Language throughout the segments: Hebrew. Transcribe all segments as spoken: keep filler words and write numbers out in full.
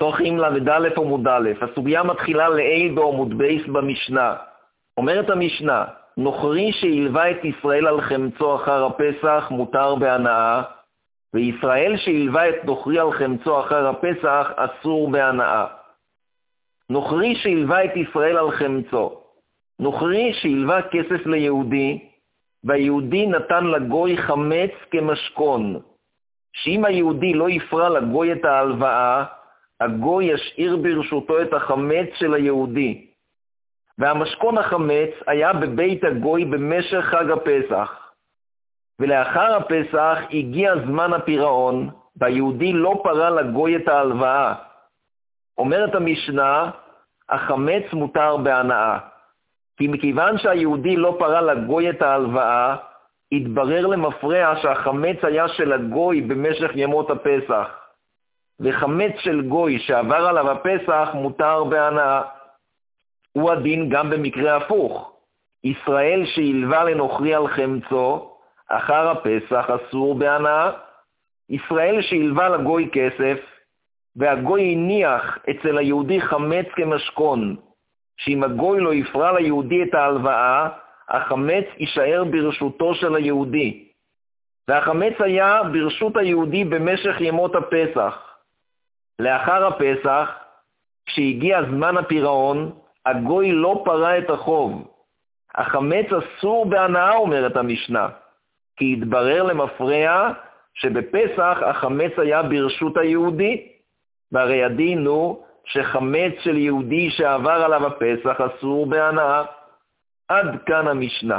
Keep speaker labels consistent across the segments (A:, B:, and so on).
A: צורכים למד א' עמוד א'. הסוגיה מתחילה לעיל בעמוד בייס במשנה. אומרת המשנה, נוכרי שהלווה את ישראל על חמצו אחר הפסח מותר בהנאה, וישראל שהלווה את נוכרי על חמצו אחר הפסח אסור בהנאה. נוכרי שהלווה את ישראל על חמצו. נוכרי שהלווה כסף ליהודי, והיהודי נתן לגוי חמץ כמשכון. שאם היהודי לא יפרע לגוי את ההלוואה, הגוי ישאיר ברשותו את החמץ של היהודי. והמשכון החמץ היה בבית הגוי במשך חג הפסח. ולאחר הפסח הגיע זמן הפירעון, והיהודי לא פרע לגוי את ההלוואה. אומרת המשנה, החמץ מותר בהנאה. כי מכיוון שהיהודי לא פרע לגוי את ההלוואה, התברר למפרע שהחמץ היה של הגוי במשך ימות הפסח. וחמץ של גוי שעבר עליו הפסח מותר בהנאה. הוא הדין גם במקרה הפוך. ישראל שהלווה לנוכרי על חמצו, אחר הפסח אסור בהנאה. ישראל שהלווה לגוי כסף, והגוי הניח אצל היהודי חמץ כמשכון, שאם הגוי לא יפרע ליהודי את ההלוואה, החמץ יישאר ברשותו של היהודי. והחמץ היה ברשות היהודי במשך ימות הפסח. לאחר הפסח, כשהגיע זמן הפירעון, הגוי לא פרע את החוב. החמץ אסור בהנאה, אומרת המשנה, כי התברר למפרע שבפסח החמץ היה ברשות היהודי, והרי הדין הוא שחמץ של יהודי שעבר עליו הפסח אסור בהנאה. עד כאן המשנה.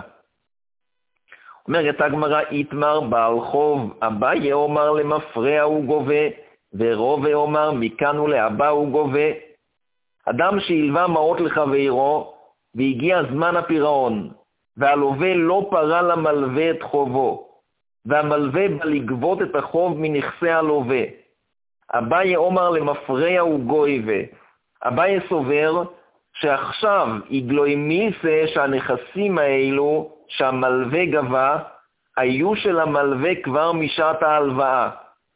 A: אומרת הגמרא, איתמר בעל חוב, אביי אומר למפרע הוא גובה, ורובה אומר מכאן ולהבא הוא גובה. אדם שהלווה מעות לחברו, והגיע זמן הפירעון, והלווה לא פרע למלווה את חובו, והמלווה בא לגבות את החוב מנכסי הלווה. אביי אומר למפרע הוא גויבה. אביי סובר שעכשיו יגלוי מיסה שהנכסים האלו שהמלווה גבה, היו של המלווה כבר משעת ההלוואה.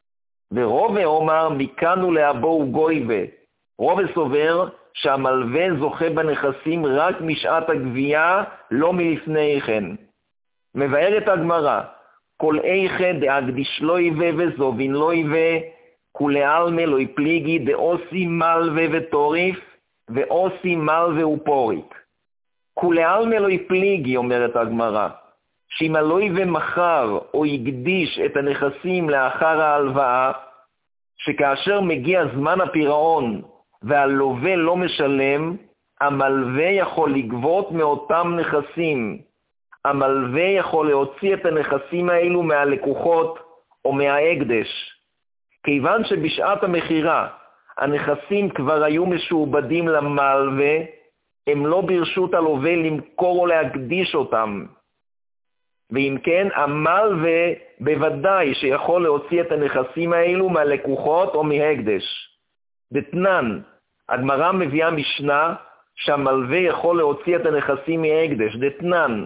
A: ורובה אומר מכאן ולהבא הוא גויבה. רובה סובר שהמלווה זוכה בנכסים רק משעת הגבייה, לא מלפני כן. מבארת הגמרא, כל איכה דאקדיש לא יווה וזובין לא יווה, כולי עלמא לא יפליגי דאוסי מלווה וטוריף, ואוסי מלווה ופורית. כולי עלמא לא יפליגי, אומרת הגמרא, שאם הלווה מחר או יקדיש את הנכסים לאחר ההלוואה, שכאשר מגיע זמן הפירעון והלווה לא משלם, המלווה יכול לגבות מאותם נכסים. המלווה יכול להוציא את הנכסים האלו מהלקוחות או מההקדש. כיוון שבשעת המחירה הנכסים כבר היו משועבדים למלווה, הם לא ברשות הלווה למכור או להקדיש אותם. ואם כן, המלווה בוודאי שיכול להוציא את הנכסים האלו מהלקוחות או מהקדש. דתנן, הגמרא מביאה משנה שהמלווה יכול להוציא את הנכסים מהקדש. דתנן,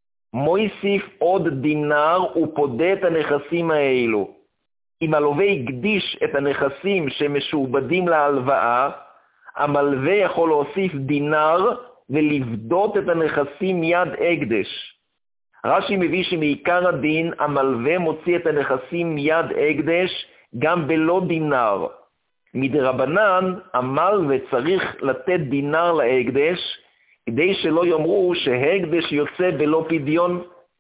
A: מויסיף עוד דינר ופודה את הנכסים האלו. אם הלווה יקדיש את הנכסים שמשועבדים להלוואה, המלווה יכול להוסיף דינר ולבדות את הנכסים מיד הקדש. רש"י מביא שמעיקר הדין המלווה מוציא את הנכסים מיד הקדש גם בלא דינר. מדרבנן המלווה צריך לתת דינר להקדש, כדי שלא יאמרו שהקדש יוצא בלא פדיון.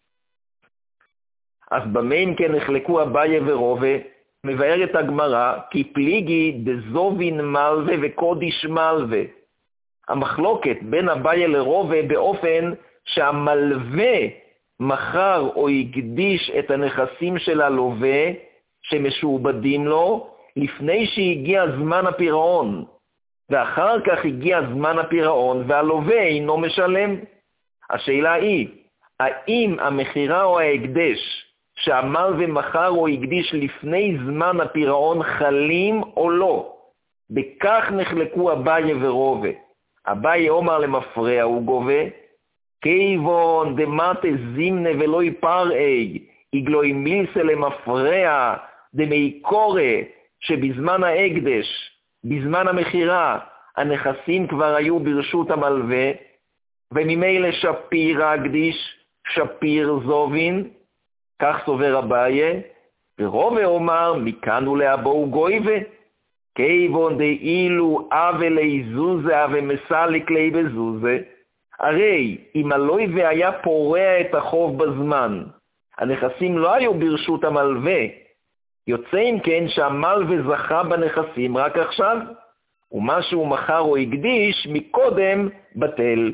A: אז במה אם כן נחלקו אביי ורובה? מבארת הגמרא, כי פליגי דזובין מלווה וקודיש מלווה. המחלוקת בין אביי לרובה באופן שהמלווה מחר או יקדיש את הנכסים של הלווה שמשועבדים לו לפני שהגיע זמן הפירעון, ואחר כך הגיע זמן הפירעון והלווה אינו משלם. השאלה היא, האם המחירה או ההקדש שהמלווה מחר או הקדיש לפני זמן הפירעון חלים או לא? בכך נחלקו אביי ורובה. אביי אומר למפרע הוא גובה, כיוון דמטה זימנה ולא יפרעי, יגלוי מילסה למפרע דמי קורא, שבזמן ההקדש בזמן המחירה הנכסים כבר היו ברשות המלווה, וממילא שפיר הקדיש, שפיר זובין, כך סובר אביי, ורוב אומר מכאן ולאבו גויבה, כיוון דאילו אבה לי זוזה ומסליק לי בזוזה, הרי אם הלווה היה פורע את החוב בזמן, הנכסים לא היו ברשות המלווה, יוצא אם כן שהמלווה זכה בנכסים רק עכשיו, ומה שהוא מכר או הקדיש מקודם בטל.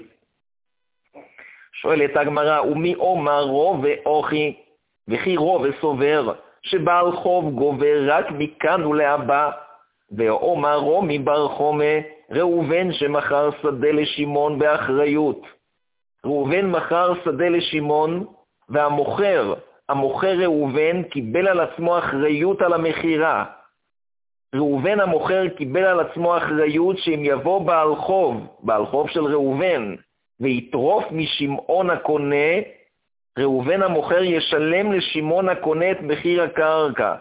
A: שואלת הגמרא, ומי אומר רובה אוכי, וכי רובה סובר שבעל חוב גובר רק מכאן ולהבא, ואומר רומי בר חומה, ראובן שמכר שדה לשמעון באחריות. ראובן מכר שדה לשמעון, והמוכר, המוכר ראובן קיבל על עצמו אחריות על המחירה. ראובן המוכר קיבל על עצמו אחריות שאם יבוא בעל חוב, בעל חוב של ראובן, ויטרוף משמעון הקונה, ראובן המוכר ישלם לשמעון הקונה את מחיר הקרקע,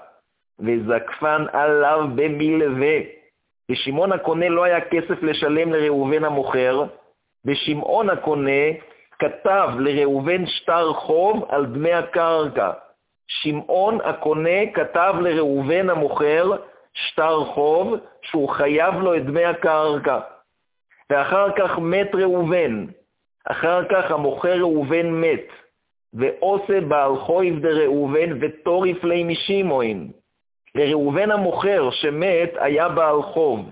A: וזקפן עליו במלווה. לשמעון הקונה לא היה כסף לשלם לראובן המוכר, ושמעון הקונה כתב לראובן שטר חוב על דמי הקרקע. שמעון הקונה כתב לראובן המוכר שטר חוב שהוא חייב לו את דמי הקרקע. ואחר כך מת ראובן. אחר כך המוכר ראובן מת, ועושה בעל חויב דראובן ותוריף לי משמעון. לראובן המוכר שמת היה בעל חוב.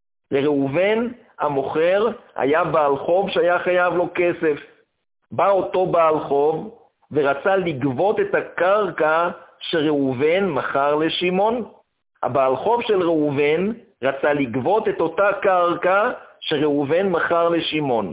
A: לראובן המוכר היה בעל חוב שהיה חייב לו כסף. בא אותו בעל חוב ורצה לגבות את הקרקע שראובן מכר לשמעון. הבעל חוב של ראובן רצה לגבות את אותה קרקע שראובן מכר לשמעון.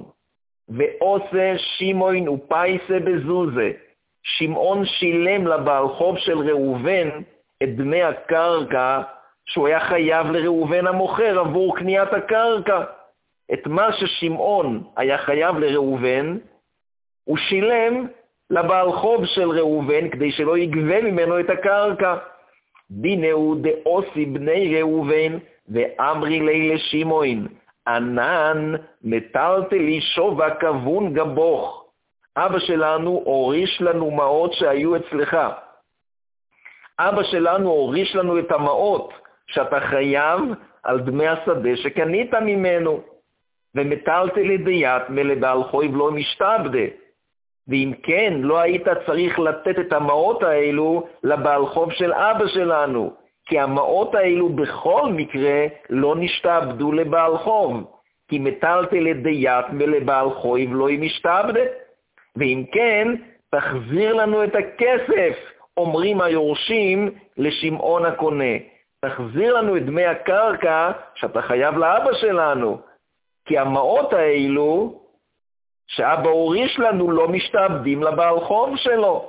A: ועושה שמעון ופייסה בזוזה. שמעון שילם לבעל חוב של ראובן את דמי הקרקע שהוא היה חייב לראובן המוכר עבור קניית הקרקע. את מה ששמעון היה חייב לראובן, הוא שילם לבעל חוב של ראובן כדי שלא יגבה ממנו את הקרקע. דינהו דאוסי בני ראובן ואמרי לי לשמעון, ענן מטלטלי שובה כבון גבוך. אבא שלנו הוריש לנו מעות שהיו אצלך. אבא שלנו הוריש לנו את המעות שאתה חייב על דמי השדה שקנית ממנו. ומטלטלי דיית מלבעל חויב לא משתבדה. ואם כן, לא היית צריך לתת את המעות האלו לבעל חוב של אבא שלנו, כי המעות האלו בכל מקרה לא נשתעבדו לבעל חוב, כי מטלטלי דיית מלבעל חויב לא משתבדה. ואם כן, תחזיר לנו את הכסף, אומרים היורשים לשמעון הקונה. תחזיר לנו את דמי הקרקע שאתה חייב לאבא שלנו, כי המעות האלו שאבא הוריש לנו לא משתעבדים לבעל חוב שלו.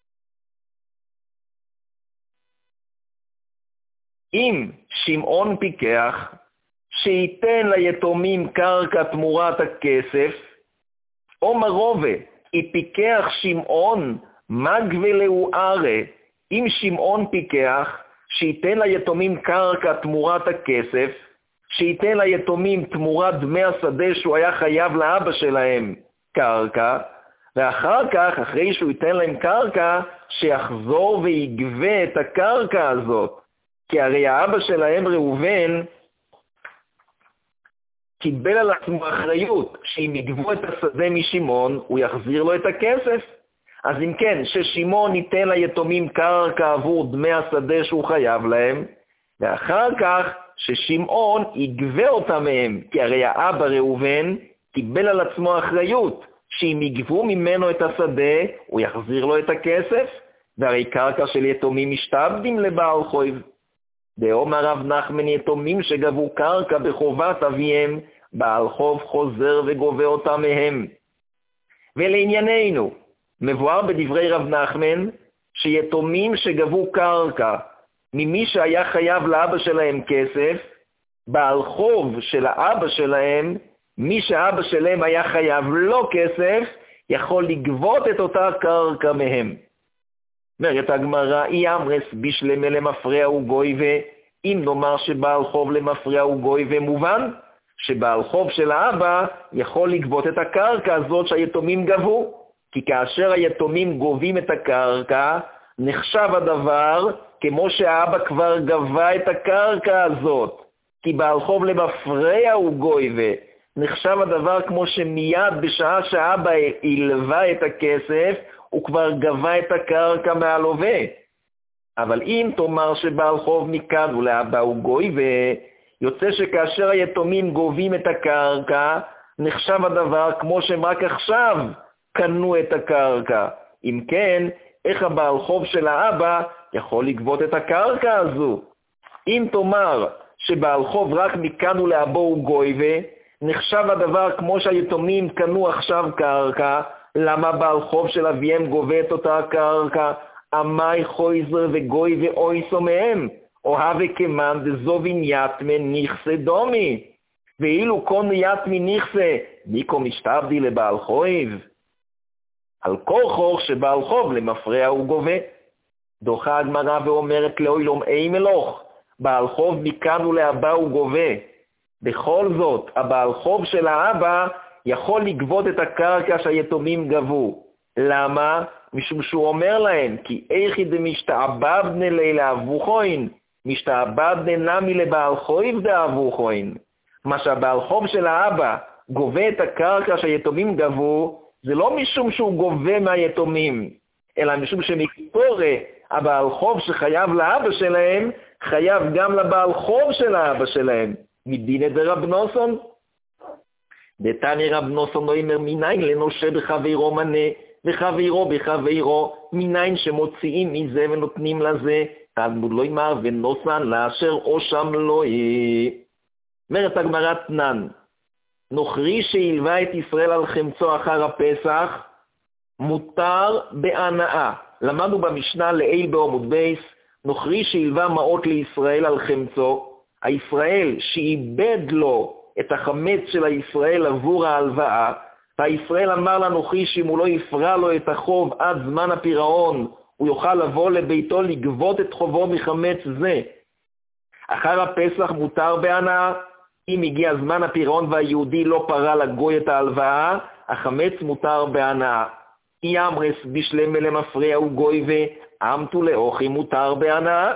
A: אם שמעון פיקח שייתן ליתומים קרקע תמורת הכסף, אומר רובה, היא פיקח שמעון מגבלהו ארה. אם שמעון פיקח שייתן ליתומים קרקע תמורת הכסף, שייתן ליתומים תמורת דמי השדה שהוא היה חייב לאבא שלהם קרקע, ואחר כך, אחרי שהוא ייתן להם קרקע, שיחזור ויגבה את הקרקע הזאת. כי הרי האבא שלהם ראובן קיבל על עצמו אחריות, שאם יגבו את השדה משמעון, הוא יחזיר לו את הכסף. אז אם כן, ששמעון ייתן ליתומים קרקע עבור דמי השדה שהוא חייב להם, ואחר כך ששמעון יגבה אותם מהם, כי הרי האבא ראובן קיבל על עצמו אחריות, שאם יגבו ממנו את השדה, הוא יחזיר לו את הכסף, והרי קרקע של יתומים משתעבדים לבעל חויב. דאמר רב נחמן, יתומים שגבו קרקע בחובת אביהם, בעל חוב חוזר וגובה אותם מהם. ולענייננו, מבואר בדברי רב נחמן, שיתומים שגבו קרקע ממי שהיה חייב לאבא שלהם כסף, בעל חוב של האבא שלהם, מי שאבא שלהם היה חייב לו כסף, יכול לגבות את אותה קרקע מהם. אומרת הגמרא, אי אמרס בשלמה למפרע וגויבה, אם נאמר שבעל חוב למפרע הוא גוי ומובן, שבעל חוב של האבא יכול לגבות את הקרקע הזאת שהיתומים גבו, כי כאשר היתומים גובים את הקרקע, נחשב הדבר כמו שהאבא כבר גבה את הקרקע הזאת, כי בעל חוב למפרע הוא גוי ונחשב הדבר כמו שמיד בשעה שהאבא ילווה את הכסף, הוא כבר גבה את הקרקע מהלווה. אבל אם תאמר שבעל חוב מכאן ולאבא הוא גוי ויוצא שכאשר היתומים גובים את הקרקע, נחשב הדבר כמו שהם רק עכשיו קנו את הקרקע. אם כן, איך הבעל חוב של האבא יכול לגבות את הקרקע הזו? אם תאמר שבעל חוב רק מכאן ולאבא הוא גוי ונחשב הדבר כמו שהיתומים קנו עכשיו קרקע, למה בעל חוב של אביהם גובה את אותה הקרקע? אמי חויזר וגוי ואויסו מהם, אוהב כמן דזובין יתמן נכסה דומי. ואילו קון יתמן נכסה, ניקו משתבדי לבעל חויב. על כורחו שבעל חוב למפרע הוא גובה. דוחה הגמרא ואומרת לאוילום אי מלוך, בעל חוב מכאן ולאבא הוא גובה. בכל זאת, הבעל חוב של האבא יכול לגבות את הקרקע שהיתומים גבו. למה? משום שהוא אומר להם, כי איכי דמשתעבדנה לילה אבוכוין, משתעבדנה נמי לבעל חויב דאבוכוין. מה שהבעל חוב של האבא גובה את הקרקע שהיתומים גבו, זה לא משום שהוא גובה מהיתומים, אלא משום שמקטורה הבעל חוב שחייב לאבא שלהם, חייב גם לבעל חוב של האבא שלהם. מדין דרב נוסון. דתני רב נוסון לא אומר מניין לנושה בחבירו מנה, וחבירו בחבירו, מניין שמוציאים מזה ונותנים לזה, תלמוד לא ימר ונוסן לאשר או שם לא יהיה. אומרת הגמרא תנן, נוכרי שהלווה את ישראל על חמצו אחר הפסח, מותר בהנאה. למדנו במשנה לעיל בעמוד בייס, נוכרי שהלווה מעות לישראל על חמצו, הישראל שאיבד לו את החמץ של הישראל עבור ההלוואה, והישראל אמר לנוכרי שאם הוא לא יפרע לו את החוב עד זמן הפירעון, הוא יוכל לבוא לביתו לגבות את חובו מחמץ זה. אחר הפסח מותר בהנאה, אם הגיע זמן הפירעון והיהודי לא פרע לגוי את ההלוואה, החמץ מותר בהנאה. אי אמרס בשלמה למפרע הוא גוי ואמתו לאוכי מותר בהנאה.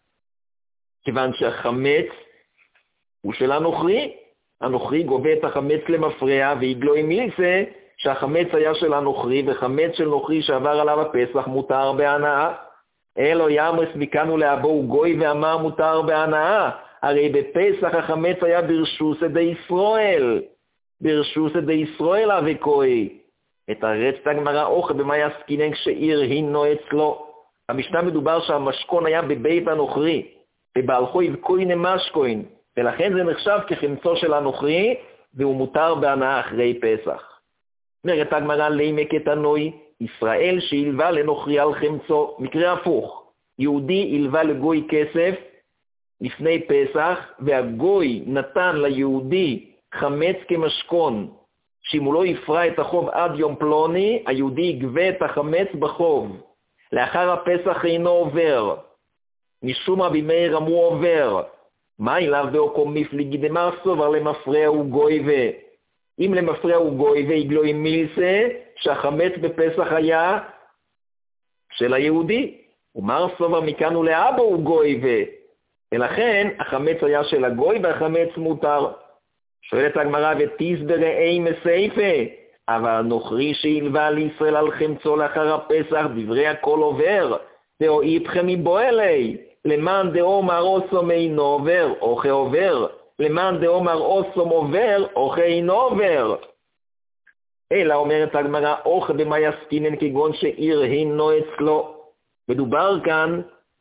A: כיוון שהחמץ הוא של הנוכרי, הנוכרי גובה את החמץ למפרע והגלוי מילסה שהחמץ היה של הנוכרי וחמץ של נוכרי שעבר עליו הפסח מותר בהנאה. אלו יאמרס מכאן ולאבו הוא גוי ואמר מותר בהנאה. הרי בפסח החמץ היה ברשוס די ישראל, ברשוס די ישראל אבקוי. את הרצת הגמרא אוכל במה יסקינן כשעיר הינו אצלו. המשנה מדובר שהמשכון היה בבית הנוכרי, ובעל חויב קוין משכוין, ולכן זה נחשב כחמצו של הנוכרי, והוא מותר בהנאה אחרי פסח. אומרת הגמרא לימק את הנוי, ישראל שהלווה לנוכרי על חמצו, מקרה הפוך, יהודי הלווה לגוי כסף לפני פסח, והגוי נתן ליהודי חמץ כמשכון, שאם הוא לא יפרע את החוב עד יום פלוני, היהודי יגבה את החמץ בחוב. לאחר הפסח אינו עובר. משום רבי מאיר אמרו עובר. מה אליו באוקום מפליגי דמר סובר למפרע הוא גוי ו... אם למפרע הוא גוי ויגלוי מילסה, שהחמץ בפסח היה של היהודי. ומר סובר מכאן ולאבא הוא גוי ו... ולכן החמץ היה של הגוי והחמץ מותר. שואלת הגמרא ותסבר אי מסייפה, אבל הנוכרי שהלווה לישראל על חמצו לאחר הפסח דברי הכל עובר, דאו איתכם מבוא אלי, למען דאומר אוסום אינו עובר, אוכה עובר, למען דאומר אוסום עובר, אוכה אינו עובר. אלא אומרת הגמרא, אוכה במה יסקינן כגון שעיר הינו אצלו. מדובר כאן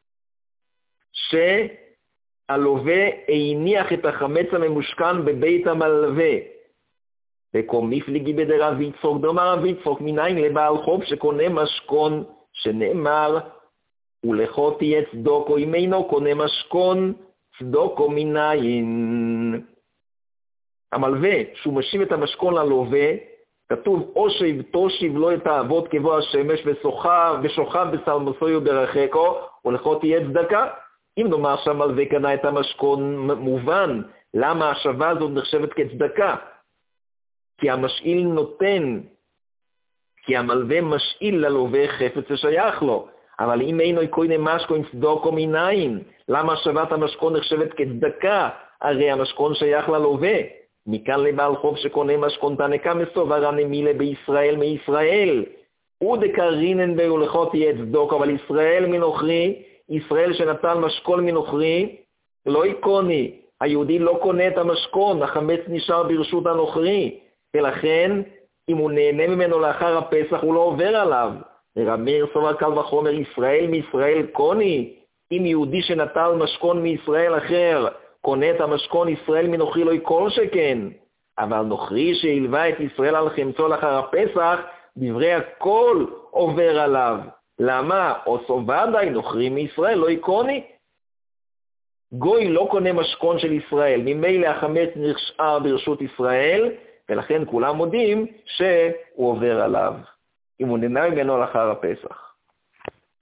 A: ש... הלווה הניח את החמץ הממושכן בבית המלווה. וקום מפליגי בדרב יצחוק, דאמר רב יצחוק, מניין לבעל חוב שקונה משכון, שנאמר, ולכו תהיה צדוקו, אם אינו קונה משכון, צדוקו מניין. המלווה, שהוא משיב את המשכון ללווה, כתוב, או שיבתו שיבלו את האבות כבוא השמש, ושוכב בשלמסוי וברחקו, ולכו תהיה צדקה. אם נאמר שהמלווה קנה את המשכון, מובן למה השווה הזאת נחשבת כצדקה. כי המשאיל נותן, כי המלווה משאיל ללווה חפץ ששייך לו. אבל אם אינו קונה משכון צדוקו מניין, למה השבת המשכון נחשבת כצדקה? הרי המשכון שייך ללווה. מכאן לבעל חוב שקונה משכון תנקה מסובר הנמילה בישראל מישראל. ודקרינן בהולכות תהיה צדוק, אבל ישראל מנוכרי, ישראל שנתן משכון מנוכרי, לא יקוני. היהודי לא קונה את המשכון, החמץ נשאר ברשות הנוכרי. ולכן, אם הוא נהנה ממנו לאחר הפסח, הוא לא עובר עליו. רב מאיר סובר קל וחומר, ישראל מישראל קוני. אם יהודי שנטל משכון מישראל אחר, קונה את המשכון ישראל מנוכרי לא יקול שכן. אבל נוכרי שהלווה את ישראל על חמצו לאחר הפסח, דברי הכל עובר עליו. למה? עושו ודאי נוכרי מישראל לא יקוני. גוי לא קונה משכון של ישראל, ממילא החמץ נשאר ברשות ישראל, ולכן כולם מודים שהוא עובר עליו, אם הוא נהנה ממנו לאחר הפסח.